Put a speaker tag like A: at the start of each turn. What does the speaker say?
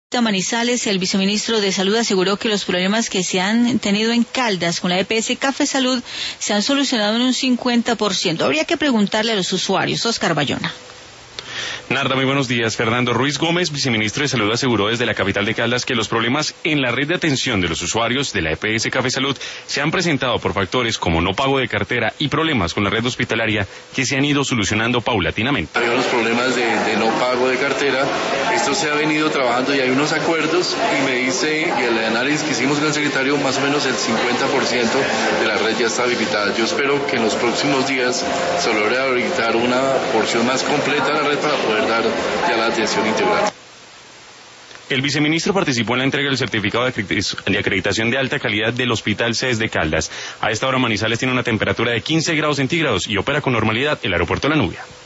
A: Manizales, el viceministro de Salud aseguró que los problemas que se han tenido en Caldas con la EPS Café Salud se han solucionado en un 50%. Habría que preguntarle a los usuarios. Oscar Bayona.
B: Narda, muy buenos días. Fernando Ruiz Gómez, viceministro de Salud, aseguró desde la capital de Caldas que los problemas en la red de atención de los usuarios de la EPS Café Salud se han presentado por factores como no pago de cartera y problemas con la red hospitalaria que se han ido solucionando paulatinamente.
C: Había unos problemas de no pago de cartera, esto se ha venido trabajando y hay unos acuerdos y me dice, y el análisis que hicimos con el secretario, más o menos el 50% de la red ya está habilitada. Yo espero que en los próximos días se logre habilitar una porción más completa de la red para poder dar ya la atención integral.
B: El viceministro participó en la entrega del certificado de acreditación de alta calidad del Hospital CES de Caldas. A esta hora Manizales tiene una temperatura de 15 grados centígrados y opera con normalidad el aeropuerto La Nubia.